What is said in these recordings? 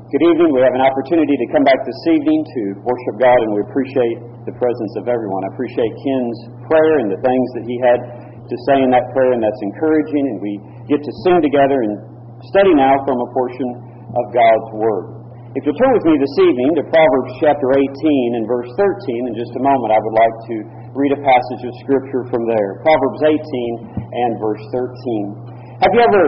Good evening. We have an opportunity to come back this evening to worship God, and we appreciate the presence of everyone. I appreciate Ken's prayer and the things that he had to say in that prayer, and that's encouraging, and we get to sing together and study now from a portion of God's Word. If you'll turn with me this evening to Proverbs chapter 18 and verse 13, in just a moment I would like to read a passage of Scripture from there. Proverbs 18 and verse 13. Have you ever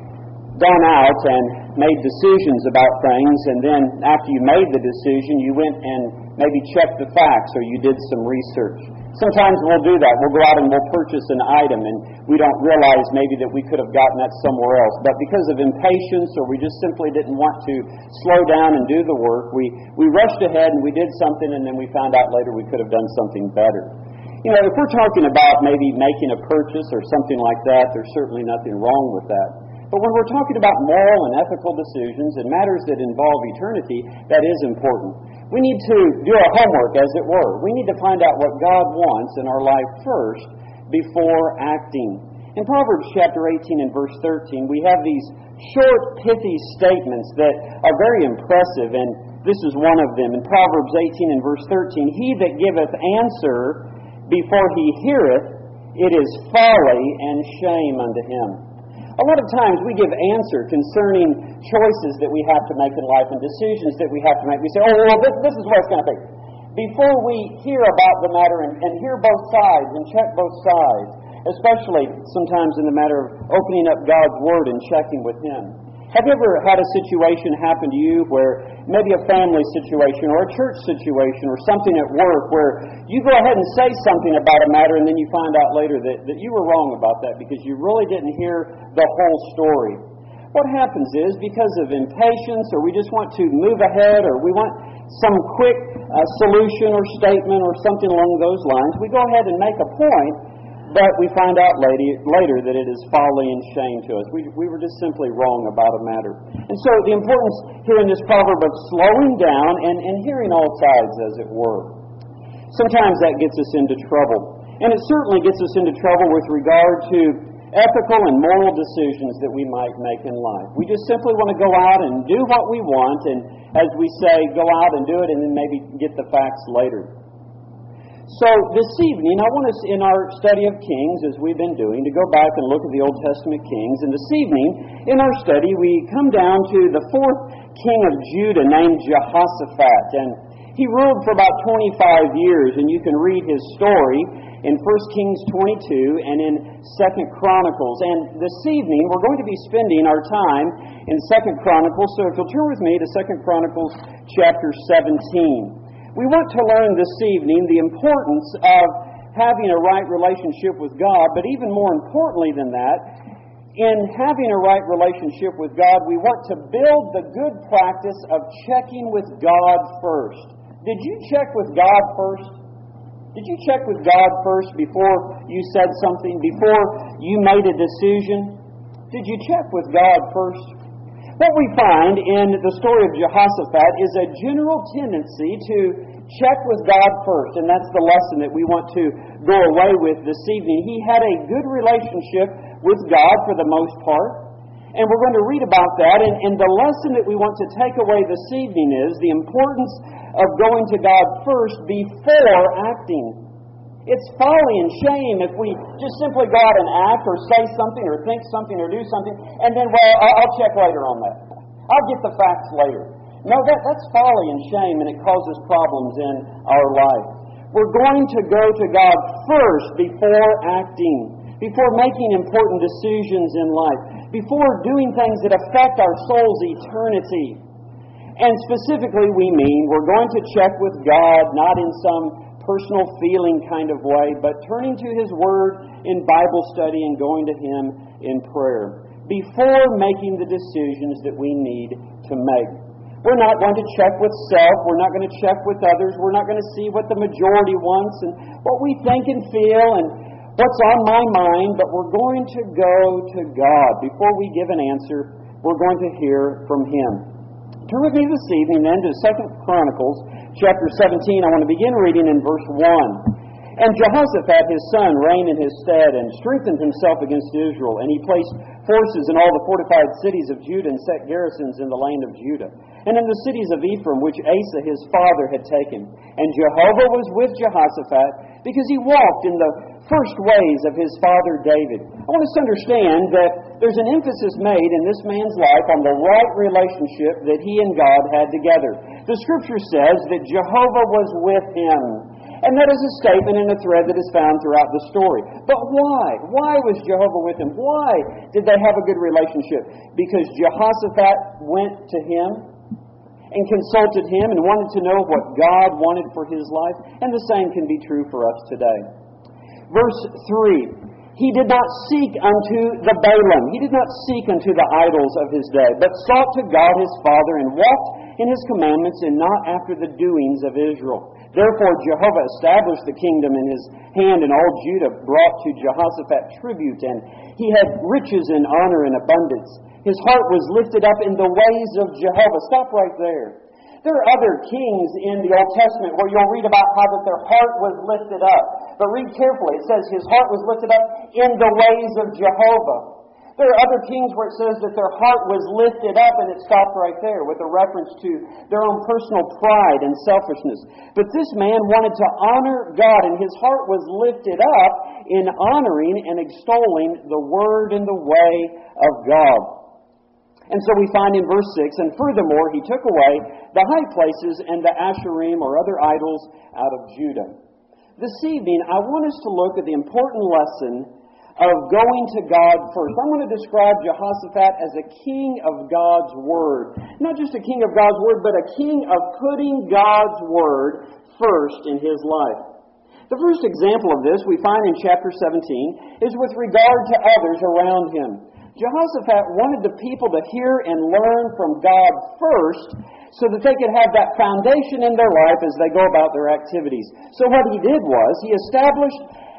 gone out and made decisions about things, and then after you made the decision, you went and maybe checked the facts, or you did some research? Sometimes we'll do that. We'll go out and we'll purchase an item, and we don't realize maybe that we could have gotten that somewhere else. But because of impatience, or we just simply didn't want to slow down and do the work, we rushed ahead and we did something, and then we found out later we could have done something better. You know, if we're talking about maybe making a purchase or something like that, there's certainly nothing wrong with that. But when we're talking about moral and ethical decisions and matters that involve eternity, that is important. We need to do our homework, as it were. We need to find out what God wants in our life first before acting. In Proverbs chapter 18 and verse 13, we have these short, pithy statements that are very impressive, and this is one of them. In Proverbs 18 and verse 13, "He that giveth answer before he heareth, it is folly and shame unto him." A lot of times we give answer concerning choices that we have to make in life and decisions that we have to make. We say, this is what it's going to be. Before we hear about the matter and hear both sides and check both sides, especially sometimes in the matter of opening up God's Word and checking with Him. Have you ever had a situation happen to you where maybe a family situation or a church situation or something at work where you go ahead and say something about a matter and then you find out later that you were wrong about that because you really didn't hear the whole story? What happens is, because of impatience, or we just want to move ahead, or we want some quick solution or statement or something along those lines, we go ahead and make a point, but we find out later that it is folly and shame to us. We were just simply wrong about a matter. And so the importance here in this proverb of slowing down and hearing all sides, as it were. Sometimes that gets us into trouble. And it certainly gets us into trouble with regard to ethical and moral decisions that we might make in life. We just simply want to go out and do what we want, and as we say, go out and do it and then maybe get the facts later. So this evening, I want us, in our study of Kings, as we've been doing, to go back and look at the Old Testament Kings. And this evening, in our study, we come down to the fourth king of Judah named Jehoshaphat. And he ruled for about 25 years, and you can read his story in 1 Kings 22 and in 2 Chronicles. And this evening, we're going to be spending our time in 2 Chronicles. So if you'll turn with me to 2 Chronicles chapter 17. We want to learn this evening the importance of having a right relationship with God, but even more importantly than that, in having a right relationship with God, we want to build the good practice of checking with God first. Did you check with God first? Did you check with God first before you said something, before you made a decision? Did you check with God first? What we find in the story of Jehoshaphat is a general tendency to check with God first, and that's the lesson that we want to go away with this evening. He had a good relationship with God for the most part, and we're going to read about that, and the lesson that we want to take away this evening is the importance of going to God first before acting. It's folly and shame if we just simply go out and act or say something or think something or do something, and then, I'll check later on that. I'll get the facts later. No, that's folly and shame, and it causes problems in our life. We're going to go to God first before acting, before making important decisions in life, before doing things that affect our soul's eternity. And specifically, we mean we're going to check with God, not in some personal feeling kind of way, but turning to His Word in Bible study and going to Him in prayer before making the decisions that we need to make. We're not going to check with self. We're not going to check with others. We're not going to see what the majority wants and what we think and feel and what's on my mind, but we're going to go to God. Before we give an answer, we're going to hear from Him. Turn with me this evening then to 2 Chronicles chapter 17. I want to begin reading in verse 1. And Jehoshaphat his son reigned in his stead, and strengthened himself against Israel. And he placed forces in all the fortified cities of Judah, and set garrisons in the land of Judah, and in the cities of Ephraim, which Asa his father had taken. And Jehovah was with Jehoshaphat, because he walked in the first ways of his father David. I want us to understand that there's an emphasis made in this man's life on the right relationship that he and God had together. The Scripture says that Jehovah was with him. And that is a statement and a thread that is found throughout the story. But why? Why was Jehovah with him? Why did they have a good relationship? Because Jehoshaphat went to him and consulted him and wanted to know what God wanted for his life. And the same can be true for us today. Verse 3. He did not seek unto the Baalim. He did not seek unto the idols of his day, but sought to God his Father, and walked in his commandments, and not after the doings of Israel. Therefore Jehovah established the kingdom in his hand, and all Judah brought to Jehoshaphat tribute, and he had riches and honor and abundance. His heart was lifted up in the ways of Jehovah. Stop right there. There are other kings in the Old Testament where you'll read about how that their heart was lifted up. But read carefully. It says his heart was lifted up in the ways of Jehovah. There are other kings where it says that their heart was lifted up, and it stopped right there with a reference to their own personal pride and selfishness. But this man wanted to honor God, and his heart was lifted up in honoring and extolling the Word and the way of God. And so we find in verse 6, and furthermore, he took away the high places and the Asherim or other idols out of Judah. This evening, I want us to look at the important lesson of going to God first. I'm going to describe Jehoshaphat as a king of God's Word. Not just a king of God's Word, but a king of putting God's Word first in his life. The first example of this we find in chapter 17 is with regard to others around him. Jehoshaphat wanted the people to hear and learn from God first so that they could have that foundation in their life as they go about their activities. So what he did was he established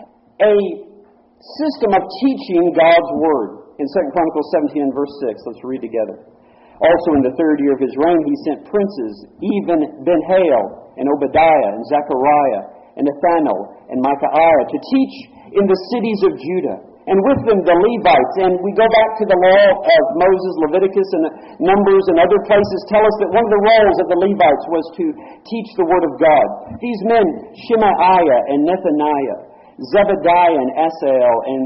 a system of teaching God's Word. In 2 Chronicles 17 and verse 6, let's read together. Also in the third year of his reign he sent princes, even Ben-Hail and Obadiah and Zechariah and Nathanael and Micaiah to teach in the cities of Judah. And with them the Levites. And we go back to the law of Moses, Leviticus, and Numbers, and other places tell us that one of the roles of the Levites was to teach the Word of God. These men, Shemaiah and Nethaniah, Zebediah and Asael, and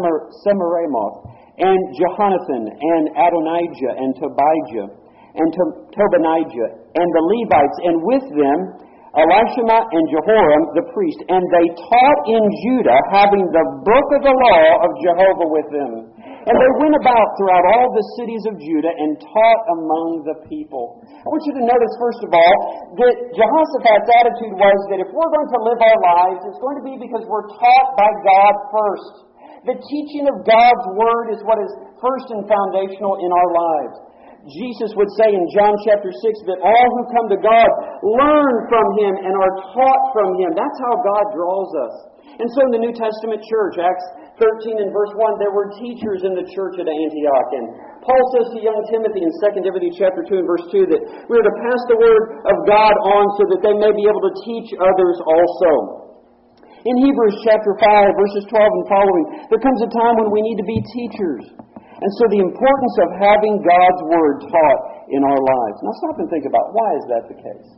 Semiramoth, and Jehonathan, and Adonijah, and Tobijah, and Tobinijah, and the Levites, and with them Elishama and Jehoram the priest, and they taught in Judah, having the book of the law of Jehovah with them. And they went about throughout all the cities of Judah and taught among the people. I want you to notice, first of all, that Jehoshaphat's attitude was that if we're going to live our lives, it's going to be because we're taught by God first. The teaching of God's Word is what is first and foundational in our lives. Jesus would say in John chapter 6 that all who come to God learn from Him and are taught from Him. That's how God draws us. And so in the New Testament church, Acts 13 and verse 1, there were teachers in the church at Antioch. And Paul says to young Timothy in 2 Timothy chapter 2 and verse 2 that we are to pass the Word of God on so that they may be able to teach others also. In Hebrews chapter 5, verses 12 and following, there comes a time when we need to be teachers. And so the importance of having God's Word taught in our lives. Now stop and think about, why is that the case?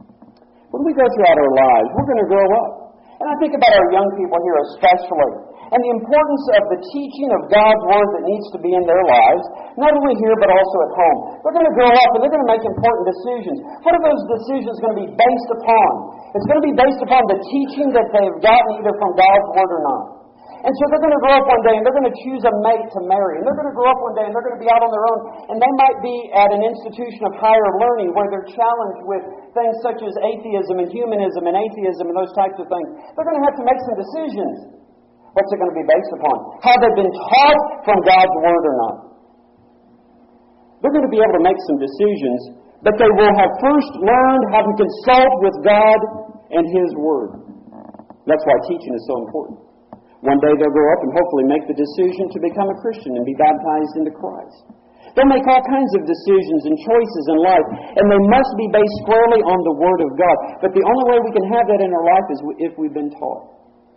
When we go throughout our lives, we're going to grow up. And I think about our young people here especially, and the importance of the teaching of God's Word that needs to be in their lives, not only here but also at home. They're going to grow up and they're going to make important decisions. What are those decisions going to be based upon? It's going to be based upon the teaching that they've gotten either from God's Word or not. And so they're going to grow up one day and they're going to choose a mate to marry. And they're going to grow up one day and they're going to be out on their own. And they might be at an institution of higher learning where they're challenged with things such as atheism and humanism and atheism and those types of things. They're going to have to make some decisions. What's it going to be based upon? Have they been taught from God's Word or not? They're going to be able to make some decisions, but they will have first learned how to consult with God and His Word. That's why teaching is so important. One day they'll grow up and hopefully make the decision to become a Christian and be baptized into Christ. They'll make all kinds of decisions and choices in life, and they must be based squarely on the Word of God. But the only way we can have that in our life is if we've been taught.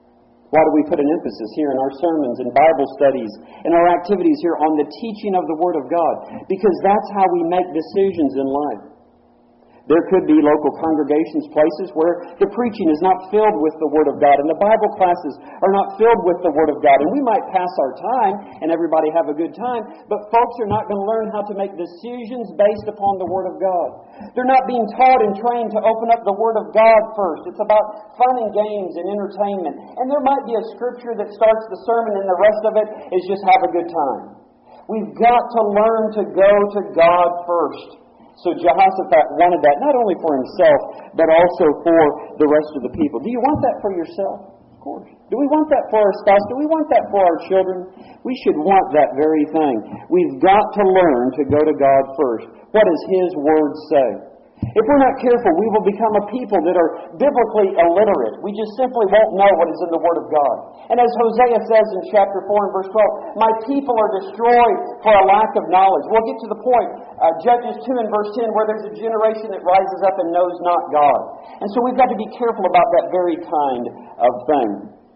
Why do we put an emphasis here in our sermons and Bible studies and our activities here on the teaching of the Word of God? Because that's how we make decisions in life. There could be local congregations, places where the preaching is not filled with the Word of God and the Bible classes are not filled with the Word of God. And we might pass our time and everybody have a good time, but folks are not going to learn how to make decisions based upon the Word of God. They're not being taught and trained to open up the Word of God first. It's about fun and games and entertainment. And there might be a scripture that starts the sermon and the rest of it is just have a good time. We've got to learn to go to God first. So Jehoshaphat wanted that not only for himself, but also for the rest of the people. Do you want that for yourself? Of course. Do we want that for our spouse? Do we want that for our children? We should want that very thing. We've got to learn to go to God first. What does His Word say? If we're not careful, we will become a people that are biblically illiterate. We just simply won't know what is in the Word of God. And as Hosea says in chapter 4 and verse 12, my people are destroyed for a lack of knowledge. We'll get to the point, Judges 2 and verse 10, where there's a generation that rises up and knows not God. And so we've got to be careful about that very kind of thing.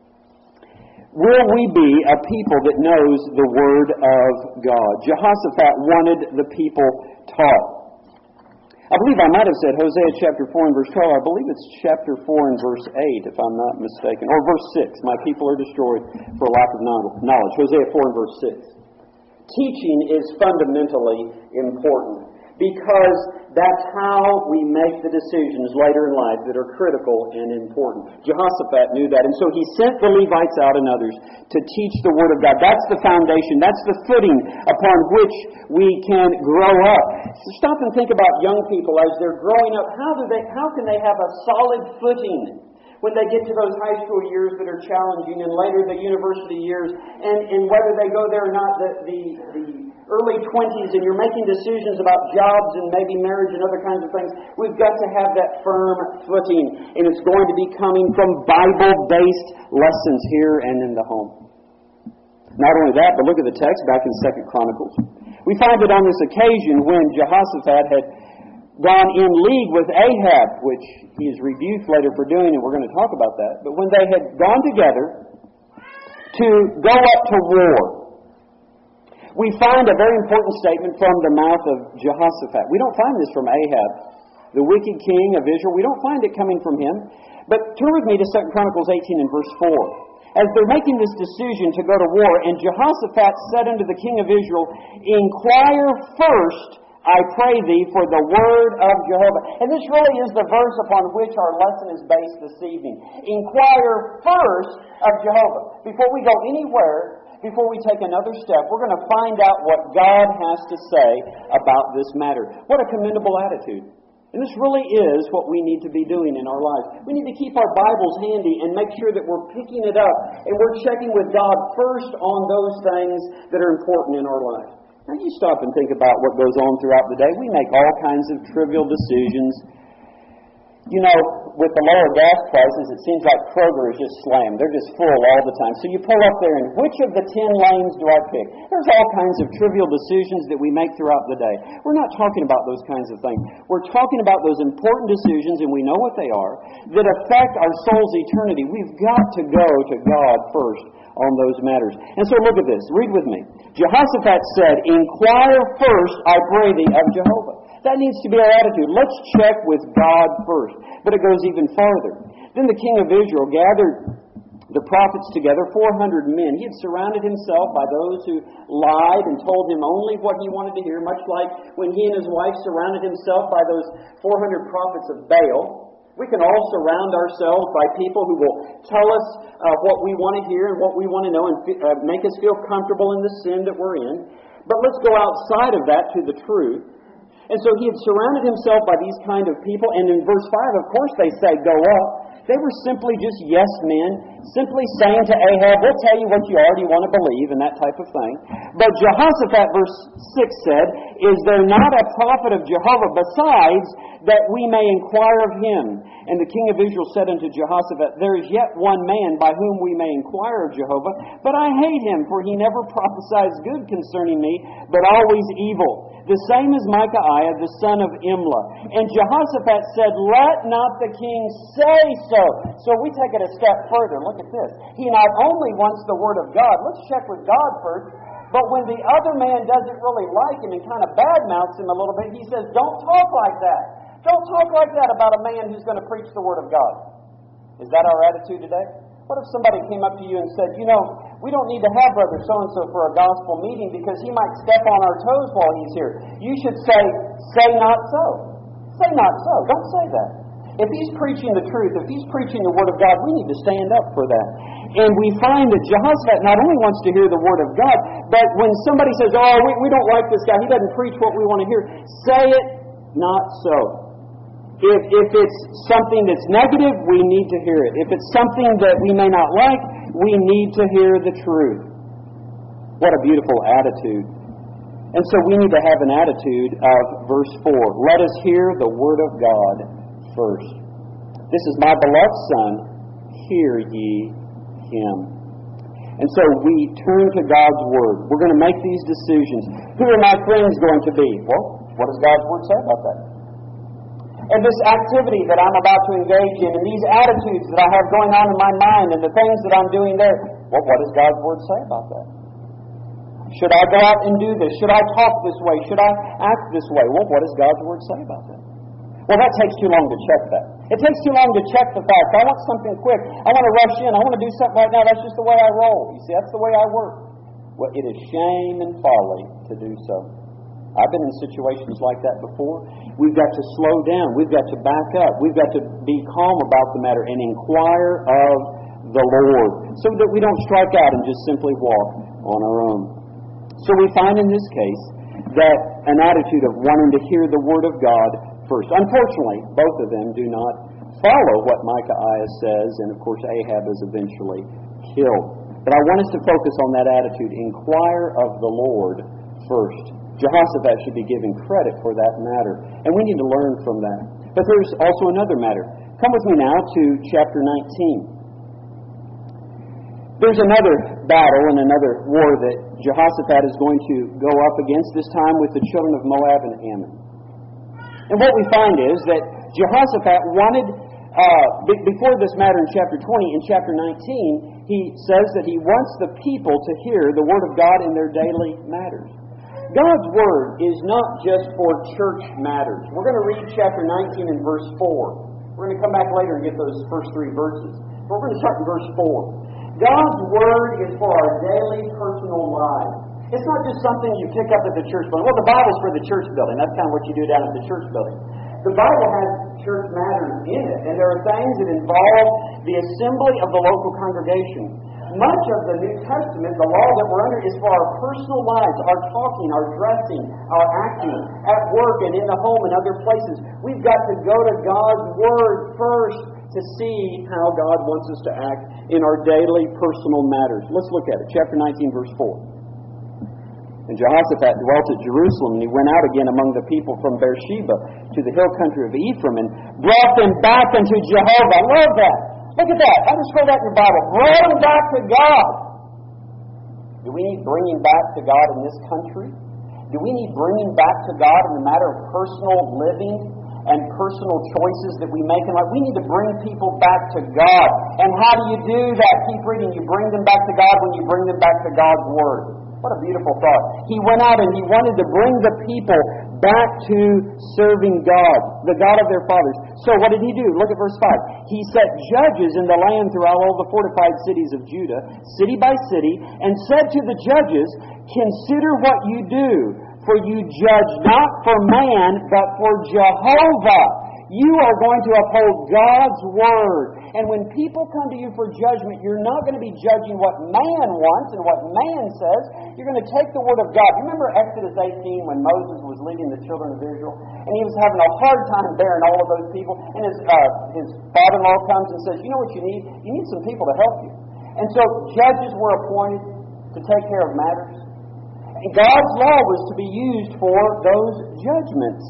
Will we be a people that knows the Word of God? Jehoshaphat wanted the people taught. I believe I might have said Hosea chapter 4 and verse 12. I believe it's chapter 4 and verse 8, if I'm not mistaken. Or verse 6. My people are destroyed for lack of knowledge. Hosea 4 and verse 6. Teaching is fundamentally important because that's how we make the decisions later in life that are critical and important. Jehoshaphat knew that, and so he sent the Levites out and others to teach the Word of God. That's the foundation. That's the footing upon which we can grow up. So stop and think about young people as they're growing up. How can they have a solid footing when they get to those high school years that are challenging and later the university years, and whether they go there or not, the early 20s, and you're making decisions about jobs and maybe marriage and other kinds of things, we've got to have that firm footing, and it's going to be coming from Bible-based lessons here and in the home. Not only that, but look at the text back in 2 Chronicles. We find that on this occasion when Jehoshaphat had gone in league with Ahab, which he is rebuked later for doing, and we're going to talk about that, but when they had gone together to go up to war, we find a very important statement from the mouth of Jehoshaphat. We don't find this from Ahab, the wicked king of Israel. We don't find it coming from him. But turn with me to 2 Chronicles 18 and verse 4. As they're making this decision to go to war, and Jehoshaphat said unto the king of Israel, inquire first, I pray thee, for the word of Jehovah. And this really is the verse upon which our lesson is based this evening. Inquire first of Jehovah. Before we go anywhere, before we take another step, we're going to find out what God has to say about this matter. What a commendable attitude. And this really is what we need to be doing in our lives. We need to keep our Bibles handy and make sure that we're picking it up and we're checking with God first on those things that are important in our life. Now you stop and think about what goes on throughout the day. We make all kinds of trivial decisions. You know, with the lower gas prices, it seems like Kroger is just slammed. They're just full all the time. So you pull up there, and which of the 10 lanes do I pick? There's all kinds of trivial decisions that we make throughout the day. We're not talking about those kinds of things. We're talking about those important decisions, and we know what they are, that affect our soul's eternity. We've got to go to God first on those matters. And so look at this. Read with me. Jehoshaphat said, inquire first, I pray thee, of Jehovah. That needs to be our attitude. Let's check with God first. But it goes even farther. Then the king of Israel gathered the prophets together, 400 men. He had surrounded himself by those who lied and told him only what he wanted to hear, much like when he and his wife surrounded himself by those 400 prophets of Baal. We can all surround ourselves by people who will tell us what we want to hear and what we want to know and make us feel comfortable in the sin that we're in. But let's go outside of that to the truth. And so he had surrounded himself by these kind of people. And in verse 5, of course, they say, go up. They were simply just yes men, simply saying to Ahab, we'll tell you what you already want to believe, and that type of thing. But Jehoshaphat, verse 6 said, is there not a prophet of Jehovah besides that we may inquire of him? And the king of Israel said unto Jehoshaphat, there is yet one man by whom we may inquire of Jehovah, but I hate him, for he never prophesies good concerning me, but always evil. the same as Micaiah, the son of Imlah. And Jehoshaphat said, let not the king say so. So we take it a step further. Look at this. He not only wants the word of God, let's check with God first, but when the other man doesn't really like him and kind of badmouths him a little bit, he says, don't talk like that. Don't talk like that about a man who's going to preach the word of God. Is that our attitude today? What if somebody came up to you and said, we don't need to have Brother so-and-so for a gospel meeting because he might step on our toes while he's here. You should say not so. Say not so. Don't say that. If he's preaching the truth, if he's preaching the Word of God, we need to stand up for that. And we find that Jehoshaphat not only wants to hear the Word of God, but when somebody says, we don't like this guy, he doesn't preach what we want to hear, say it not so. If it's something that's negative, we need to hear it. If it's something that we may not like, we need to hear the truth. What a beautiful attitude. And so we need to have an attitude of verse 4. Let us hear the word of God first. This is my beloved Son. Hear ye him. And so we turn to God's word. We're going to make these decisions. Who are my friends going to be? Well, what does God's word say about that? And this activity that I'm about to engage in, and these attitudes that I have going on in my mind, and the things that I'm doing there, well, what does God's Word say about that? Should I go out and do this? Should I talk this way? Should I act this way? Well, what does God's Word say about that? Well, that takes too long to check that. It takes too long to check the fact. I want something quick. I want to rush in. I want to do something right now. That's just the way I roll. You see, that's the way I work. Well, it is shame and folly to do so. I've been in situations like that before. We've got to slow down. We've got to back up. We've got to be calm about the matter and inquire of the Lord so that we don't strike out and just simply walk on our own. So we find in this case that an attitude of wanting to hear the Word of God first. Unfortunately, both of them do not follow what Micaiah says, and of course Ahab is eventually killed. But I want us to focus on that attitude. Inquire of the Lord first. Jehoshaphat should be given credit for that matter. And we need to learn from that. But there's also another matter. Come with me now to chapter 19. There's another battle and another war that Jehoshaphat is going to go up against, this time with the children of Moab and Ammon. And what we find is that Jehoshaphat wanted, before this matter in chapter 20, in chapter 19, he says that he wants the people to hear the Word of God in their daily matters. God's Word is not just for church matters. We're going to read chapter 19 and verse 4. We're going to come back later and get those first three verses. But we're going to start in verse 4. God's Word is for our daily personal lives. It's not just something you pick up at the church building. Well, the Bible's for the church building. That's kind of what you do down at the church building. The Bible has church matters in it, and there are things that involve the assembly of the local congregation. Much of the New Testament, the law that we're under, is for our personal lives, our talking, our dressing, our acting, at work and in the home and other places. We've got to go to God's Word first to see how God wants us to act in our daily personal matters. Let's look at it. Chapter 19, verse 4. And Jehoshaphat dwelt at Jerusalem, and he went out again among the people from Beersheba to the hill country of Ephraim, and brought them back unto Jehovah. I love that. Look at that. Underscore that in your Bible. Brought them back to God. Do we need bringing back to God in this country? Do we need bringing back to God in the matter of personal living and personal choices that we make in life? We need to bring people back to God. And how do you do that? Keep reading. You bring them back to God when you bring them back to God's Word. What a beautiful thought. He went out and he wanted to bring the people back to serving God, the God of their fathers. So what did he do? Look at verse 5. He set judges in the land throughout all the fortified cities of Judah, city by city, and said to the judges, consider what you do, for you judge not for man, but for Jehovah. You are going to uphold God's Word. And when people come to you for judgment, you're not going to be judging what man wants and what man says. You're going to take the Word of God. Remember Exodus 18 when Moses was leading the children of Israel? And he was having a hard time bearing all of those people. And his father-in-law comes and says, you know what you need? You need some people to help you. And so judges were appointed to take care of matters. And God's law was to be used for those judgments.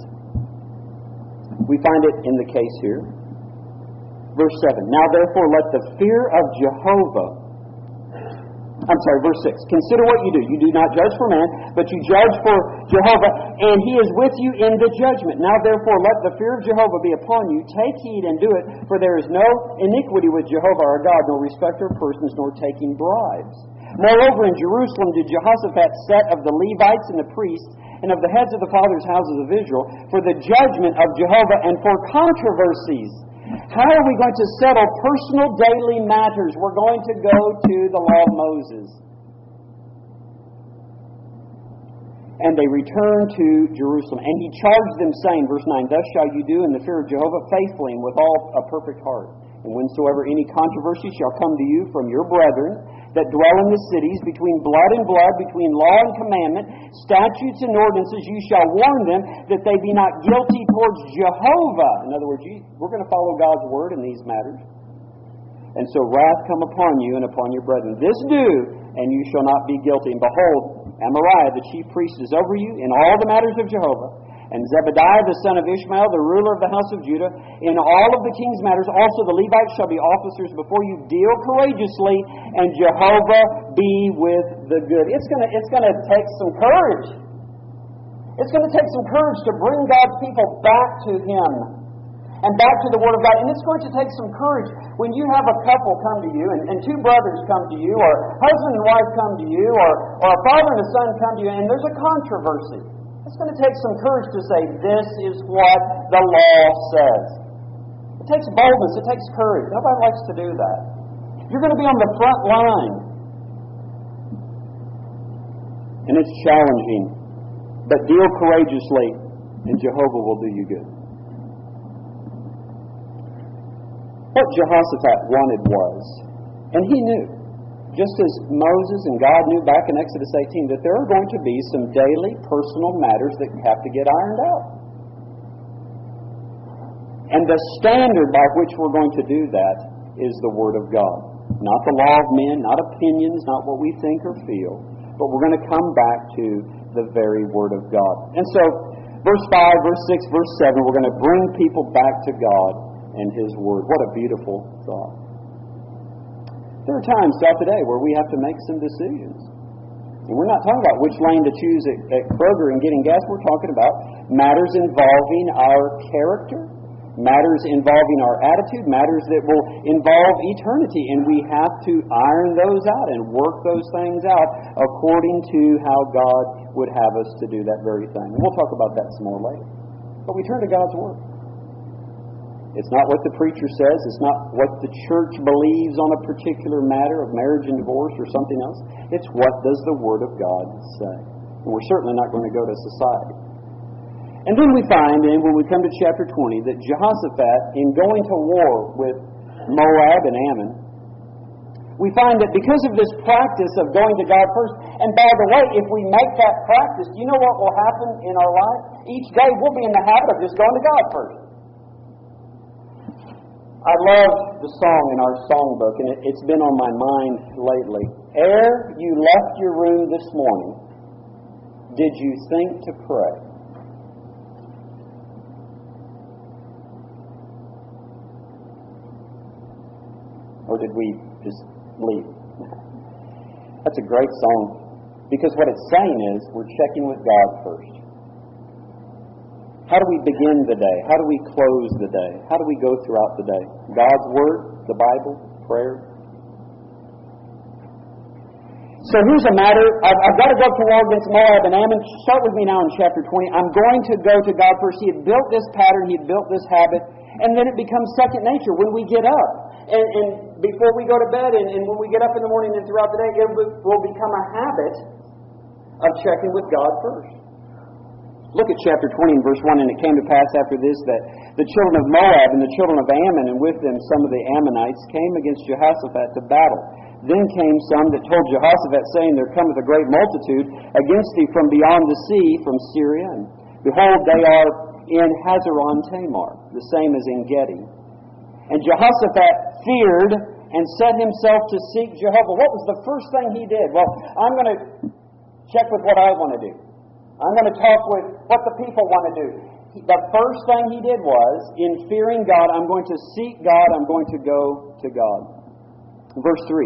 We find it in the case here. Verse 7. Now therefore let the fear of Jehovah Verse 6. Consider what you do. You do not judge for man, but you judge for Jehovah, and He is with you in the judgment. Now therefore let the fear of Jehovah be upon you. Take heed and do it, for there is no iniquity with Jehovah our God, nor respecter of persons, nor taking bribes. Moreover, in Jerusalem did Jehoshaphat set of the Levites and the priests, and of the heads of the fathers' houses of Israel, for the judgment of Jehovah and for controversies. How are we going to settle personal daily matters? We're going to go to the law of Moses. And they returned to Jerusalem. And he charged them, saying, verse 9, Thus shall you do in the fear of Jehovah faithfully and with all a perfect heart. And whensoever any controversy shall come to you from your brethren that dwell in the cities, between blood and blood, between law and commandment, statutes and ordinances, you shall warn them that they be not guilty towards Jehovah. In other words, we're going to follow God's word in these matters. And so wrath come upon you and upon your brethren. This do, and you shall not be guilty. And behold, Amariah, the chief priest, is over you in all the matters of Jehovah. And Zebediah, the son of Ishmael, the ruler of the house of Judah, in all of the king's matters, also the Levites shall be officers before you. Deal courageously, and Jehovah be with the good. It's going to take some courage. It's going to take some courage to bring God's people back to Him and back to the Word of God. And it's going to take some courage when you have a couple come to you, and two brothers come to you, or husband and wife come to you, or a father and a son come to you, and there's a controversy. It's going to take some courage to say, this is what the law says. It takes boldness. It takes courage. Nobody likes to do that. You're going to be on the front line. And it's challenging. But deal courageously, and Jehovah will do you good. What Jehoshaphat wanted was, and he knew, just as Moses and God knew back in Exodus 18, that there are going to be some daily personal matters that have to get ironed out. And the standard by which we're going to do that is the Word of God. Not the law of men, not opinions, not what we think or feel, but we're going to come back to the very Word of God. And so, verse 5, verse 6, verse 7, we're going to bring people back to God and His Word. What a beautiful thought. There are times throughout the day where we have to make some decisions. And we're not talking about which lane to choose at Kroger and getting gas. We're talking about matters involving our character, matters involving our attitude, matters that will involve eternity. And we have to iron those out and work those things out according to how God would have us to do that very thing. And we'll talk about that some more later. But we turn to God's Word. It's not what the preacher says. It's not what the church believes on a particular matter of marriage and divorce or something else. It's what does the Word of God say. And we're certainly not going to go to society. And then we find, and when we come to chapter 20, that Jehoshaphat, in going to war with Moab and Ammon, we find that because of this practice of going to God first, and by the way, if we make that practice, do you know what will happen in our life? Each day we'll be in the habit of just going to God first. I love the song in our songbook, and it's been on my mind lately. Ere you left your room this morning, did you think to pray? Or did we just leave? That's a great song, because what it's saying is we're checking with God first. How do we begin the day? How do we close the day? How do we go throughout the day? God's Word, the Bible, prayer. So here's a matter. I've got to go to war against Moab and Ammon. Start with me now in chapter 20. I'm going to go to God first. He had built this pattern. He had built this habit. And then it becomes second nature when we get up. And before we go to bed and when we get up in the morning and throughout the day, it will become a habit of checking with God first. Look at chapter 20 and verse 1. And it came to pass after this that the children of Moab and the children of Ammon, and with them some of the Ammonites, came against Jehoshaphat to battle. Then came some that told Jehoshaphat, saying, There cometh a great multitude against thee from beyond the sea, from Syria. And behold, they are in Hazeron Tamar, the same as En Gedi. And Jehoshaphat feared and set himself to seek Jehovah. What was the first thing he did? Well, I'm going to check with what I want to do. I'm going to talk with what the people want to do. The first thing he did was, in fearing God, I'm going to seek God, I'm going to go to God. Verse 3,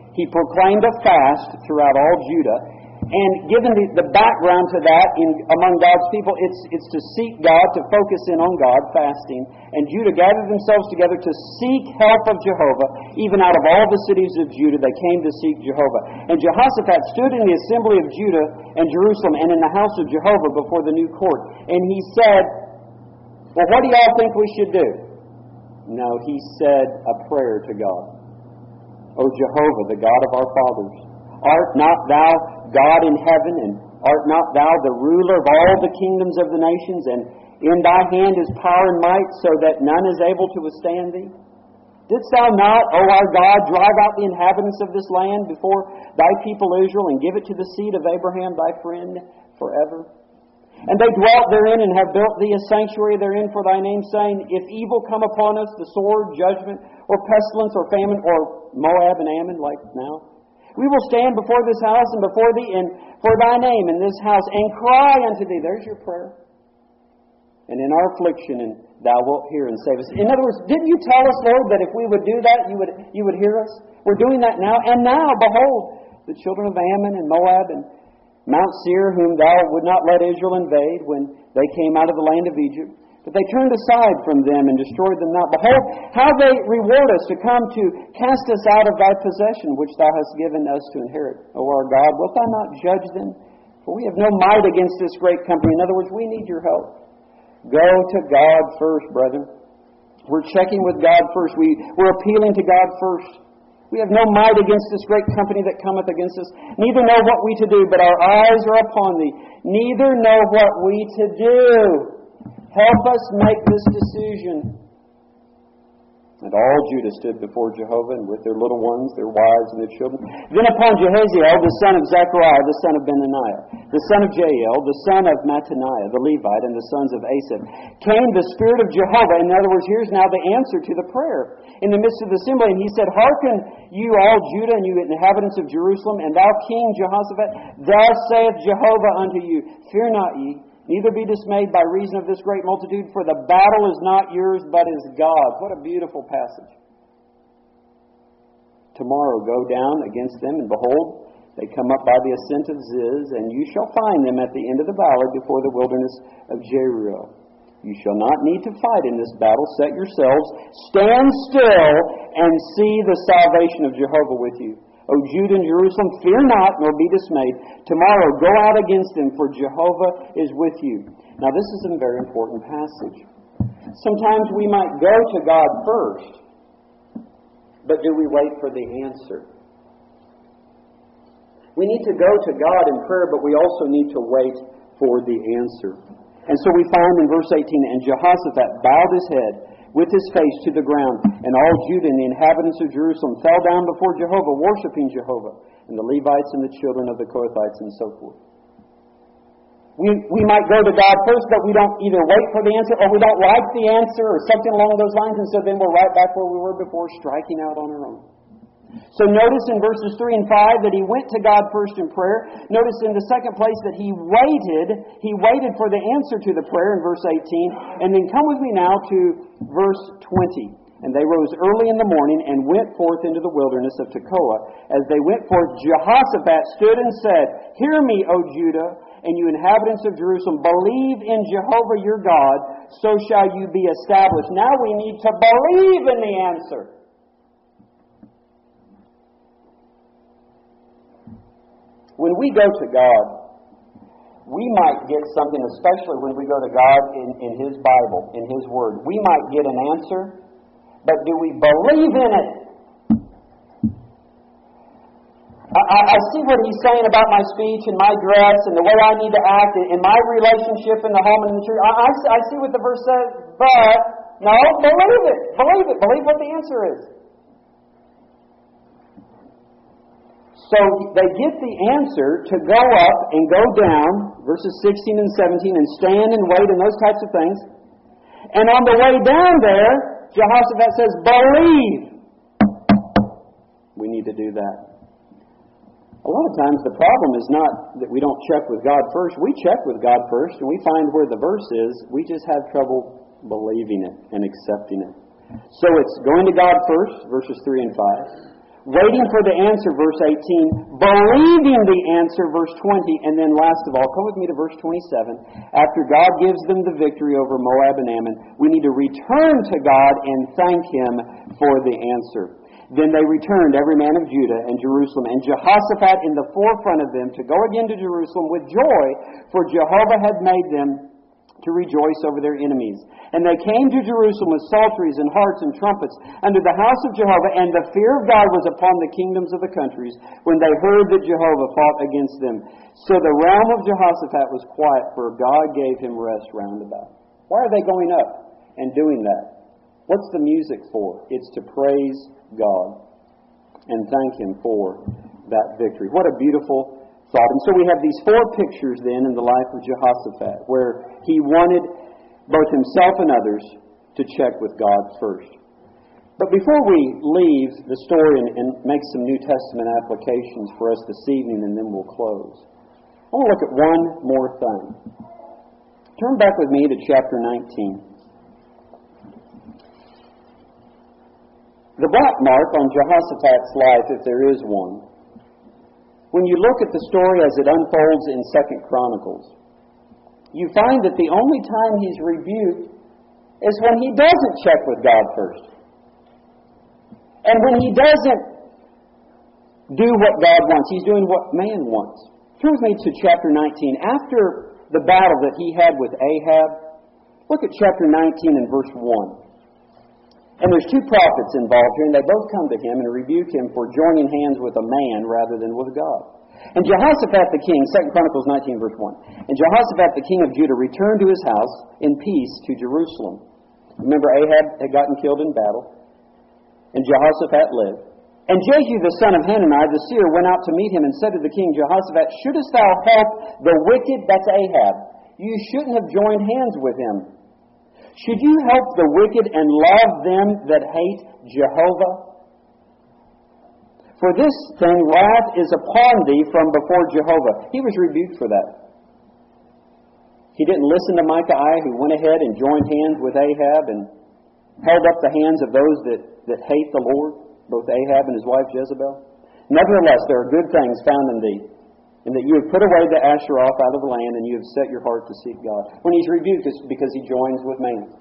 He proclaimed a fast throughout all Judah. And given the background to that among God's people, it's to seek God, to focus in on God, fasting. And Judah gathered themselves together to seek help of Jehovah. Even out of all the cities of Judah, they came to seek Jehovah. And Jehoshaphat stood in the assembly of Judah and Jerusalem and in the house of Jehovah before the new court. And he said, well, what do y'all think we should do? No, he said a prayer to God. O Jehovah, the God of our fathers, art not thou God in heaven, and art not thou the ruler of all the kingdoms of the nations, and in thy hand is power and might, so that none is able to withstand thee? Didst thou not, O our God, drive out the inhabitants of this land before thy people Israel, and give it to the seed of Abraham thy friend forever? And they dwelt therein, and have built thee a sanctuary therein for thy name, saying, if evil come upon us, the sword, judgment, or pestilence, or famine, or Moab and Ammon, like now, we will stand before this house and before thee and for thy name in this house, and cry unto thee. There's your prayer. And in our affliction, and thou wilt hear and save us. In other words, didn't you tell us, Lord, that if we would do that, you would hear us? We're doing that now. And now, behold, the children of Ammon and Moab and Mount Seir, whom thou would not let Israel invade when they came out of the land of Egypt. But they turned aside from them and destroyed them not. Behold, how they reward us to come to cast us out of thy possession, which thou hast given us to inherit. O our God, wilt thou not judge them? For we have no might against this great company. In other words, we need your help. Go to God first, brethren. We're checking with God first. We're appealing to God first. We have no might against this great company that cometh against us. Neither know what we to do, but our eyes are upon thee. Neither know what we to do. Help us make this decision. And all Judah stood before Jehovah, and with their little ones, their wives, and their children. Then upon Jehaziel, the son of Zechariah, the son of Benaniah, the son of Jael, the son of Mattaniah, the Levite, and the sons of Asaph, came the Spirit of Jehovah. In other words, here's now the answer to the prayer. In the midst of the assembly, and he said, hearken, you all Judah, and you inhabitants of Jerusalem, and thou King Jehoshaphat, thus saith Jehovah unto you, fear not ye, neither be dismayed by reason of this great multitude, for the battle is not yours, but is God's. What a beautiful passage. Tomorrow go down against them, and behold, they come up by the ascent of Ziz, and you shall find them at the end of the valley before the wilderness of Jeruel. You shall not need to fight in this battle. Set yourselves, stand still, and see the salvation of Jehovah with you. O Judah and Jerusalem, fear not, nor be dismayed. Tomorrow go out against them, for Jehovah is with you. Now this is a very important passage. Sometimes we might go to God first, but do we wait for the answer? We need to go to God in prayer, but we also need to wait for the answer. And so we find in verse 18, and Jehoshaphat bowed his head with his face to the ground, and all Judah and the inhabitants of Jerusalem fell down before Jehovah, worshiping Jehovah, and the Levites and the children of the Kohathites, and so forth. We might go to God first, but we don't either wait for the answer, or we don't like the answer, or something along those lines, and so then we're right back where we were before, striking out on our own. So notice in verses 3 and 5 that he went to God first in prayer. Notice in the second place that he waited for the answer to the prayer in verse 18. And then come with me now to verse 20. And they rose early in the morning and went forth into the wilderness of Tekoa. As they went forth, Jehoshaphat stood and said, hear me, O Judah, and you inhabitants of Jerusalem, believe in Jehovah your God, so shall you be established. Now we need to believe in the answer. When we go to God, we might get something, especially when we go to God in His Bible, in His Word. We might get an answer, but do we believe in it? I see what he's saying about my speech and my dress and the way I need to act in my relationship in the home and in the church. I see what the verse says, but no, believe it. Believe it. Believe what the answer is. So they get the answer to go up and go down, verses 16 and 17, and stand and wait and those types of things. And on the way down there, Jehoshaphat says, believe. We need to do that. A lot of times the problem is not that we don't check with God first. We check with God first and we find where the verse is. We just have trouble believing it and accepting it. So it's going to God first, verses 3 and 5. Waiting for the answer, verse 18. Believing the answer, verse 20. And then last of all, come with me to verse 27. After God gives them the victory over Moab and Ammon, we need to return to God and thank Him for the answer. Then they returned, every man of Judah and Jerusalem, and Jehoshaphat in the forefront of them, to go again to Jerusalem with joy, for Jehovah had made them to rejoice over their enemies. And they came to Jerusalem with psalteries and harps and trumpets unto the house of Jehovah, and the fear of God was upon the kingdoms of the countries when they heard that Jehovah fought against them. So the realm of Jehoshaphat was quiet, for God gave him rest round about. Why are they going up and doing that? What's the music for? It's to praise God and thank Him for that victory. What a beautiful thought. And so we have these four pictures then in the life of Jehoshaphat, where he wanted both himself and others to check with God first. But before we leave the story and make some New Testament applications for us this evening, and then we'll close, I want to look at one more thing. Turn back with me to chapter 19. The black mark on Jehoshaphat's life, if there is one, when you look at the story as it unfolds in 2 Chronicles, you find that the only time he's rebuked is when he doesn't check with God first. And when he doesn't do what God wants, he's doing what man wants. Turn with me to chapter 19. After the battle that he had with Ahab, look at chapter 19 and verse 1. And there's two prophets involved here, and they both come to him and rebuke him for joining hands with a man rather than with God. And Jehoshaphat the king, 2 Chronicles 19, verse 1. And Jehoshaphat the king of Judah returned to his house in peace to Jerusalem. Remember, Ahab had gotten killed in battle, and Jehoshaphat lived. And Jehu the son of Hanani the seer went out to meet him and said to the king Jehoshaphat, shouldest thou help the wicked, that's Ahab, you shouldn't have joined hands with him. Should you help the wicked and love them that hate Jehovah? For this thing wrath is upon thee from before Jehovah. He was rebuked for that. He didn't listen to Micaiah, who went ahead and joined hands with Ahab and held up the hands of those that hate the Lord, both Ahab and his wife Jezebel. Nevertheless, there are good things found in thee, and that you have put away the Asheroth out of the land, and you have set your heart to seek God. When he's rebuked, it's because he joins with man.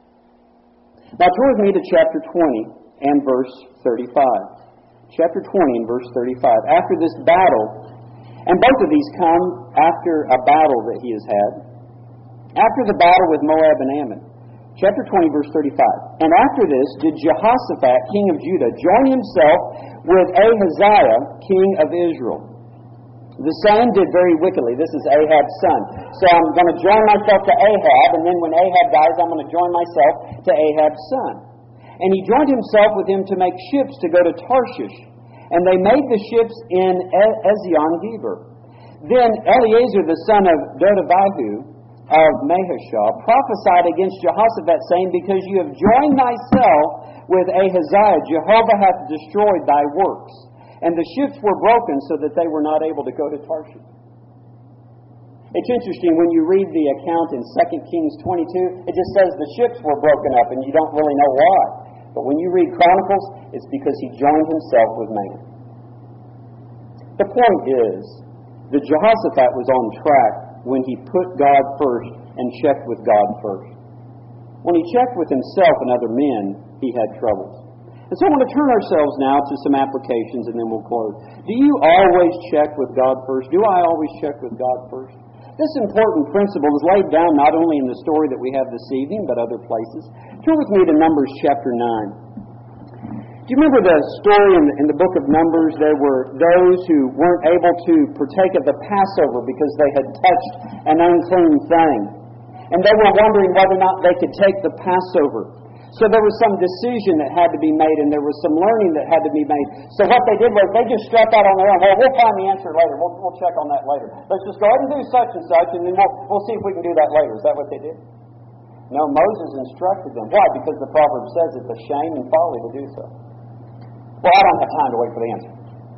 Now turn with me to chapter 20 and verse 35. Chapter 20 and verse 35. After this battle, and both of these come after a battle that he has had, after the battle with Moab and Ammon. Chapter 20, verse 35. And after this did Jehoshaphat, king of Judah, join himself with Ahaziah, king of Israel. The same did very wickedly. This is Ahab's son. So I'm going to join myself to Ahab, and then when Ahab dies, I'm going to join myself to Ahab's son. And he joined himself with him to make ships to go to Tarshish. And they made the ships in Ezion-Geber. Then Eleazar, the son of Dodavihu of Mahashah, prophesied against Jehoshaphat, saying, because you have joined thyself with Ahaziah, Jehovah hath destroyed thy works. And the ships were broken so that they were not able to go to Tarshish. It's interesting when you read the account in 2 Kings 22, it just says the ships were broken up and you don't really know why. But when you read Chronicles, it's because he joined himself with man. The point is that Jehoshaphat was on track when he put God first and checked with God first. When he checked with himself and other men, he had troubles. And so I want to turn ourselves now to some applications and then we'll close. Do you always check with God first? Do I always check with God first? This important principle is laid down not only in the story that we have this evening, but other places. Turn with me to Numbers chapter 9. Do you remember the story in the book of Numbers? There were those who weren't able to partake of the Passover because they had touched an unclean thing. And they were wondering whether or not they could take the Passover. So there was some decision that had to be made, and there was some learning that had to be made. So what they did was they just struck out on their own. Well, we'll find the answer later. We'll check on that later. Let's just go ahead and do such and such, and then we'll see if we can do that later. Is that what they did? No, Moses instructed them. Why? Because the proverb says it's a shame and folly to do so. Well, I don't have time to wait for the answer.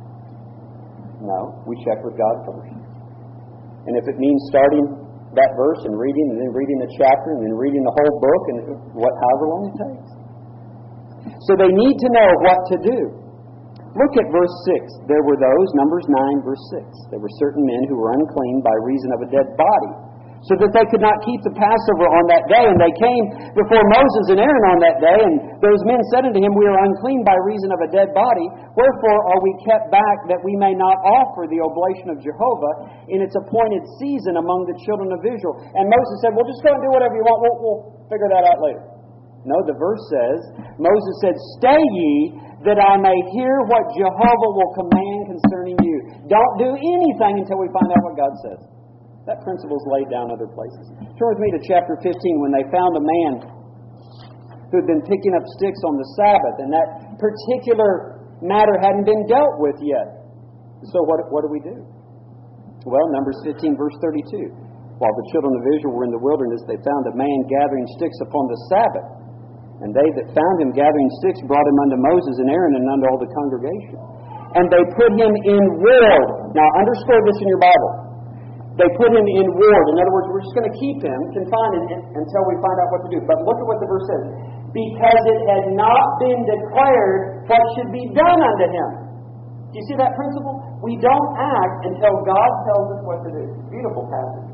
No, we check with God first. And if it means starting that verse and then reading the chapter and then reading the whole book and however long it takes. So they need to know what to do. Look at verse 6. There were those, Numbers 9, verse 6. There were certain men who were unclean by reason of a dead body, so that they could not keep the Passover on that day. And they came before Moses and Aaron on that day, and those men said unto him, We are unclean by reason of a dead body. Wherefore are we kept back, that we may not offer the oblation of Jehovah in its appointed season among the children of Israel? And Moses said, Well, just go and do whatever you want. We'll figure that out later. No, the verse says, Moses said, Stay ye, that I may hear what Jehovah will command concerning you. Don't do anything until we find out what God says. That principle is laid down other places. Turn with me to chapter 15 when they found a man who had been picking up sticks on the Sabbath, and that particular matter hadn't been dealt with yet. So what do we do? Well, Numbers 15, verse 32. While the children of Israel were in the wilderness, they found a man gathering sticks upon the Sabbath. And they that found him gathering sticks brought him unto Moses and Aaron and unto all the congregation. And they put him in ward. Now, underscore this in your Bible. They put him in ward. In other words, we're just going to keep him confined until we find out what to do. But look at what the verse says. Because it had not been declared what should be done unto him. Do you see that principle? We don't act until God tells us what to do. Beautiful passage.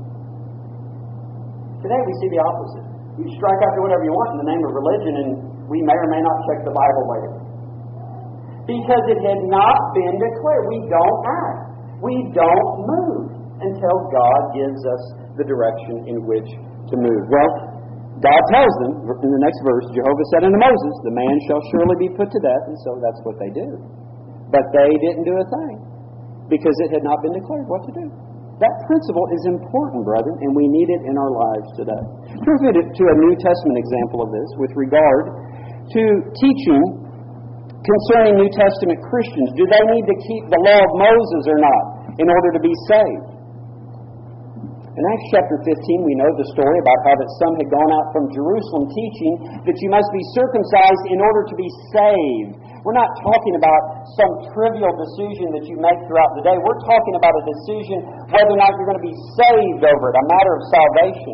Today we see the opposite. You strike out to whatever you want in the name of religion, and we may or may not check the Bible later. Because it had not been declared. We don't act. We don't move until God gives us the direction in which to move. Well, God tells them, in the next verse, Jehovah said unto Moses, The man shall surely be put to death, and so that's what they do. But they didn't do a thing, because it had not been declared what to do. That principle is important, brethren, and we need it in our lives today. Turn to a New Testament example of this with regard to teaching concerning New Testament Christians. Do they need to keep the law of Moses or not in order to be saved? In Acts chapter 15, we know the story about how that some had gone out from Jerusalem teaching that you must be circumcised in order to be saved. We're not talking about some trivial decision that you make throughout the day. We're talking about a decision whether or not you're going to be saved over it, a matter of salvation.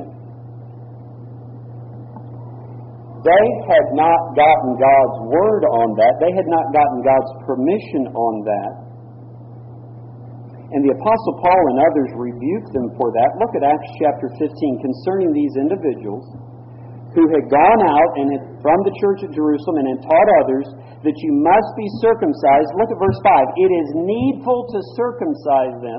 They had not gotten God's word on that. They had not gotten God's permission on that. And the Apostle Paul and others rebuked them for that. Look at Acts chapter 15 concerning these individuals who had gone out and from the church at Jerusalem and had taught others that you must be circumcised. Look at verse 5. It is needful to circumcise them.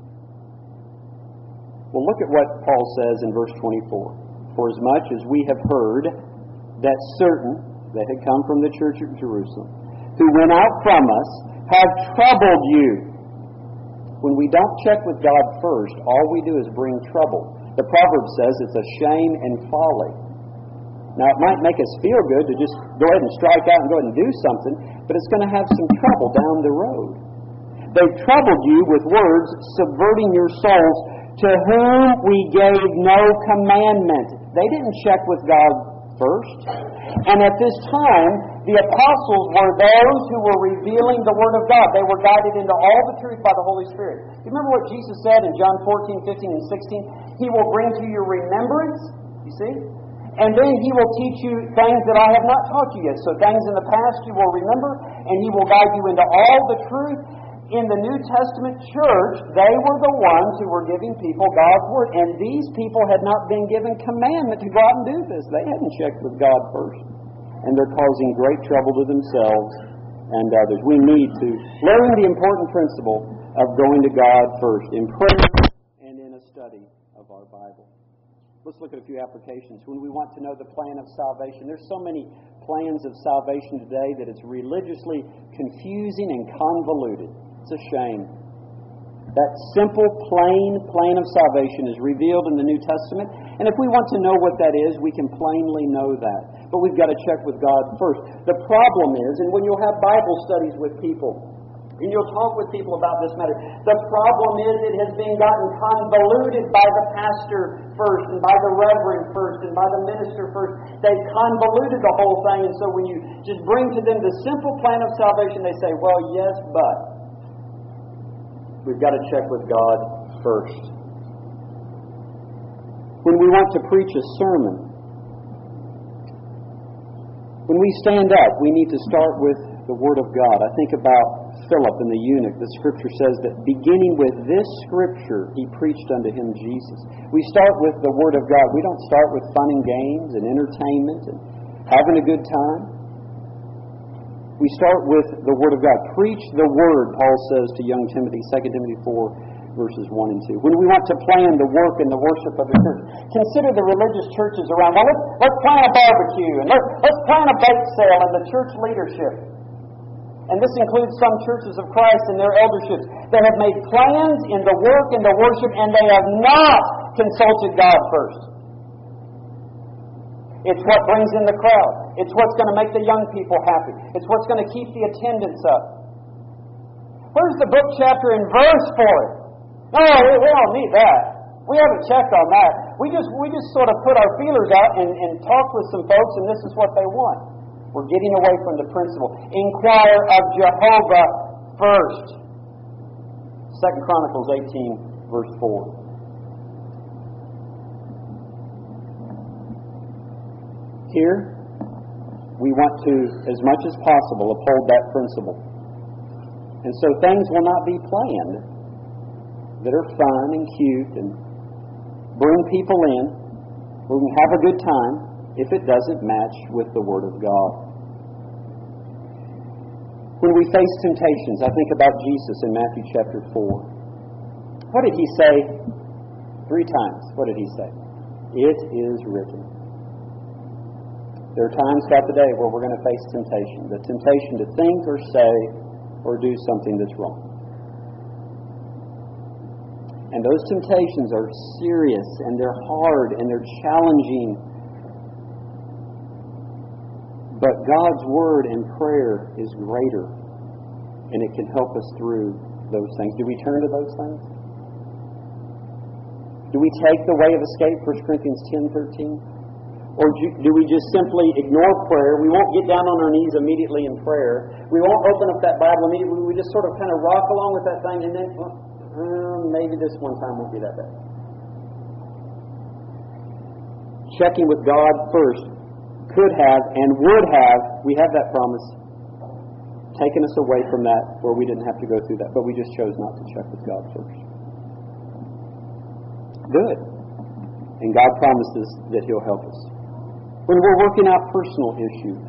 Well, look at what Paul says in verse 24. For as much as we have heard that certain that had come from the church at Jerusalem, who went out from us, have troubled you. When we don't check with God first, all we do is bring trouble. The proverb says it's a shame and folly. Now, it might make us feel good to just go ahead and strike out and go ahead and do something, but it's going to have some trouble down the road. They've troubled you with words, subverting your souls, to whom we gave no commandment. They didn't check with God first. And at this time, the apostles were those who were revealing the Word of God. They were guided into all the truth by the Holy Spirit. You remember what Jesus said in John 14, 15, and 16? He will bring to your remembrance, you see? And then He will teach you things that I have not taught you yet. So things in the past you will remember, and He will guide you into all the truth. In the New Testament church, they were the ones who were giving people God's Word. And these people had not been given commandment to go out and do this. They hadn't checked with God first. And they're causing great trouble to themselves and others. We need to learn the important principle of going to God first in prayer and in a study of our Bible. Let's look at a few applications. When we want to know the plan of salvation, there's so many plans of salvation today that it's religiously confusing and convoluted. It's a shame. That simple, plain plan of salvation is revealed in the New Testament. And if we want to know what that is, we can plainly know that. But we've got to check with God first. The problem is, and when you'll have Bible studies with people, and you'll talk with people about this matter, the problem is it has been gotten convoluted by the pastor first, and by the reverend first, and by the minister first. They've convoluted the whole thing, and so when you just bring to them the simple plan of salvation, they say, well, yes, but we've got to check with God first. When we want to preach a sermon, when we stand up, we need to start with the Word of God. I think about Philip and the eunuch. The Scripture says that beginning with this Scripture, he preached unto him Jesus. We start with the Word of God. We don't start with fun and games and entertainment and having a good time. We start with the Word of God. Preach the Word, Paul says to young Timothy, 2 Timothy 4, verses 1 and 2. When we want to plan the work and the worship of the church, consider the religious churches around. Well, let's plan a barbecue, and let's plan a bake sale and the church leadership. And this includes some churches of Christ and their elderships. They have made plans in the work and the worship, and they have not consulted God first. It's what brings in the crowd. It's what's going to make the young people happy. It's what's going to keep the attendance up. Where's the book, chapter, and verse for it? No, we don't need that. We haven't checked on that. We just sort of put our feelers out and talk with some folks, and this is what they want. We're getting away from the principle. Inquire of Jehovah first. 2 Chronicles 18, verse 4. Here, we want to, as much as possible, uphold that principle. And so things will not be planned that are fun and cute and bring people in, where we can have a good time, if it doesn't match with the Word of God. When we face temptations, I think about Jesus in Matthew chapter 4. What did He say? 3 times. What did He say? It is written. There are times throughout the day where we're going to face temptation. The temptation to think or say or do something that's wrong. And those temptations are serious, and they're hard, and they're challenging. But God's Word and prayer is greater, and it can help us through those things. Do we turn to those things? Do we take the way of escape, 1 Corinthians 10:13? Or do we just simply ignore prayer? We won't get down on our knees immediately in prayer. We won't open up that Bible immediately. We just sort of kind of rock along with that thing, and then maybe this one time won't be that bad. Checking with God first could have and would have, we have that promise, taken us away from that where we didn't have to go through that. But we just chose not to check with God first. Good. And God promises that He'll help us. When we're working out personal issues,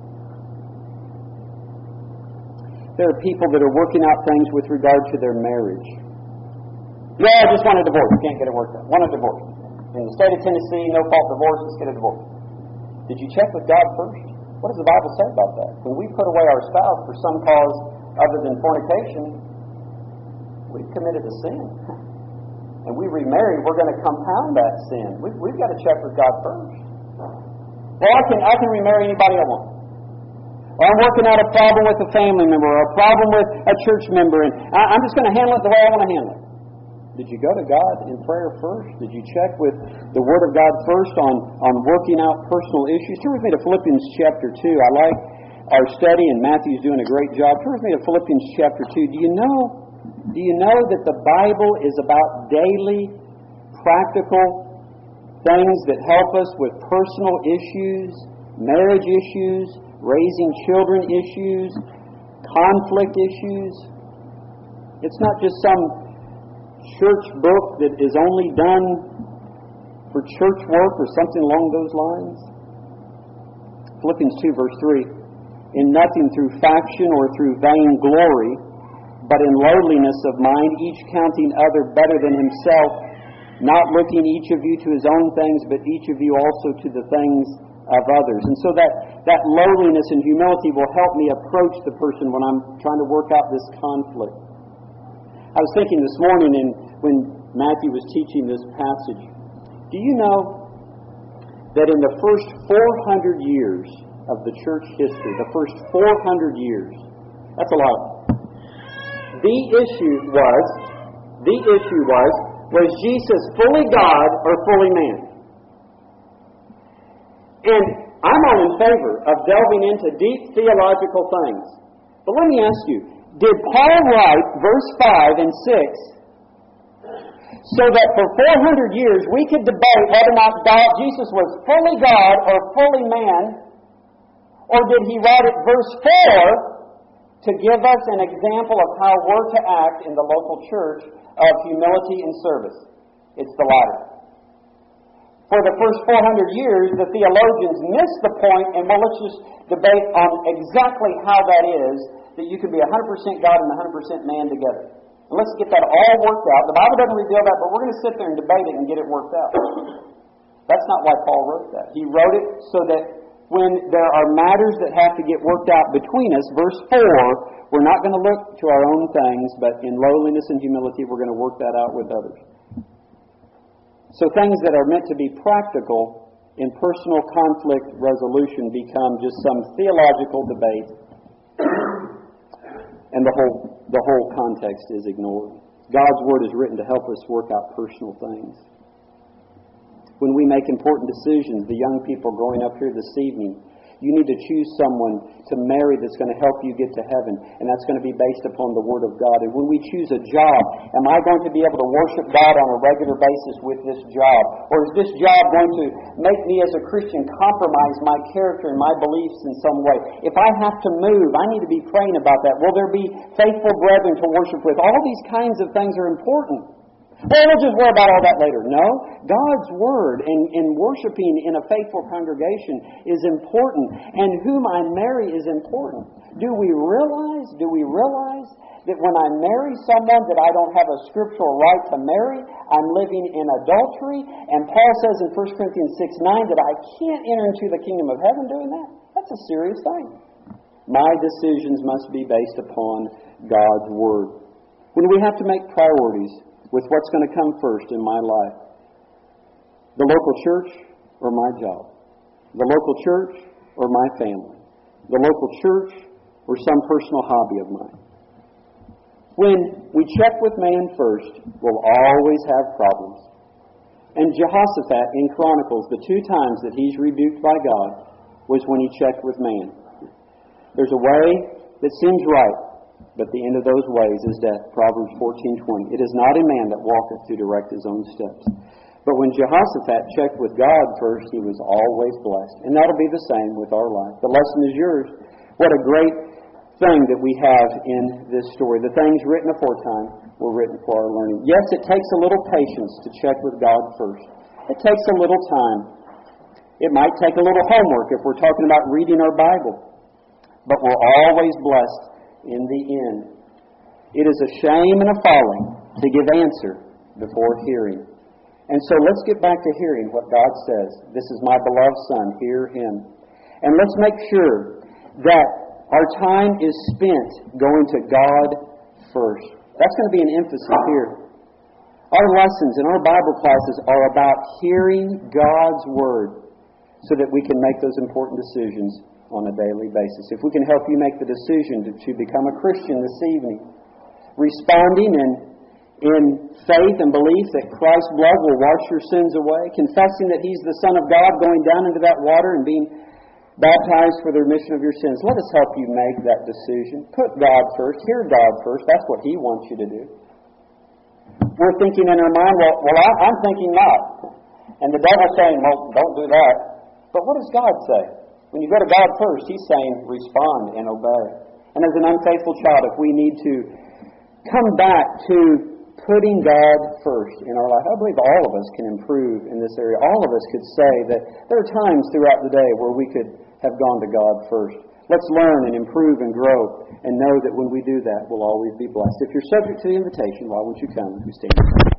there are people that are working out things with regard to their marriage. Yeah, I just want a divorce. Can't get it worked out. Want a divorce. In the state of Tennessee, no fault divorce, let's get a divorce. Did you check with God first? What does the Bible say about that? When we put away our spouse for some cause other than fornication, we've committed a sin. And we remarry, we're going to compound that sin. We've got to check with God first. Well, I can remarry anybody I want. Or I'm working out a problem with a family member or a problem with a church member, and I'm just going to handle it the way I want to handle it. Did you go to God in prayer first? Did you check with the Word of God first on working out personal issues? Turn with me to Philippians chapter 2. I like our study, and Matthew's doing a great job. Turn with me to Philippians chapter 2. Do you know that the Bible is about daily, practical things that help us with personal issues, marriage issues, raising children issues, conflict issues? It's not just some church book that is only done for church work or something along those lines. Philippians 2 verse 3, in nothing through faction or through vain glory, but in lowliness of mind, each counting other better than himself, not looking each of you to his own things, but each of you also to the things of others. And so that lowliness and humility will help me approach the person when I'm trying to work out this conflict. I was thinking this morning when Matthew was teaching this passage, do you know that in the first 400 years of the church history, the first 400 years, that's a lot. The issue was Jesus fully God or fully man? And I'm all in favor of delving into deep theological things. But let me ask you, did Paul write verse 5 and 6 so that for 400 years we could debate whether or not Jesus was fully God or fully man? Or did he write it verse 4 to give us an example of how we're to act in the local church of humility and service. It's the latter. For the first 400 years, the theologians missed the point, and let's just debate on exactly how that is, that you can be 100% God and 100% man together. And let's get that all worked out. The Bible doesn't reveal that, but we're going to sit there and debate it and get it worked out. That's not why Paul wrote that. He wrote it so that when there are matters that have to get worked out between us, verse 4, we're not going to look to our own things, but in lowliness and humility, we're going to work that out with others. So things that are meant to be practical in personal conflict resolution become just some theological debate, and the whole context is ignored. God's Word is written to help us work out personal things. When we make important decisions, the young people growing up here this evening, you need to choose someone to marry that's going to help you get to heaven, and that's going to be based upon the Word of God. And when we choose a job, am I going to be able to worship God on a regular basis with this job? Or is this job going to make me as a Christian compromise my character and my beliefs in some way? If I have to move, I need to be praying about that. Will there be faithful brethren to worship with? All these kinds of things are important. Well, we'll just worry about all that later. No, God's Word and worshiping in a faithful congregation is important, and whom I marry is important. Do we realize that when I marry someone that I don't have a scriptural right to marry, I'm living in adultery? And Paul says in 1 Corinthians 6:9 that I can't enter into the kingdom of heaven doing that. That's a serious thing. My decisions must be based upon God's Word. When we have to make priorities with what's going to come first in my life, the local church or my job, the local church or my family, the local church or some personal hobby of mine. When we check with man first, we'll always have problems. And Jehoshaphat in Chronicles, the 2 times that he's rebuked by God was when he checked with man. There's a way that seems right, but the end of those ways is death. Proverbs 14:20. It is not a man that walketh to direct his own steps. But when Jehoshaphat checked with God first, he was always blessed. And that'll be the same with our life. The lesson is yours. What a great thing that we have in this story. The things written aforetime were written for our learning. Yes, it takes a little patience to check with God first. It takes a little time. It might take a little homework if we're talking about reading our Bible. But we're always blessed in the end. It is a shame and a folly to give answer before hearing. And so let's get back to hearing what God says. This is my beloved Son, hear Him. And let's make sure that our time is spent going to God first. That's going to be an emphasis here. Our lessons in our Bible classes are about hearing God's Word so that we can make those important decisions on a daily basis. If we can help you make the decision to become a Christian this evening, responding in faith and belief that Christ's blood will wash your sins away, confessing that He's the Son of God, going down into that water and being baptized for the remission of your sins, let us help you make that decision. Put God first. Hear God first. That's what He wants you to do. We're thinking in our mind, well, I'm thinking not. And the devil's saying, well, don't do that. But what does God say? When you go to God first, He's saying, respond and obey. And as an unfaithful child, if we need to come back to putting God first in our life, I believe all of us can improve in this area. All of us could say that there are times throughout the day where we could have gone to God first. Let's learn and improve and grow and know that when we do that, we'll always be blessed. If you're subject to the invitation, why won't you come? We stand.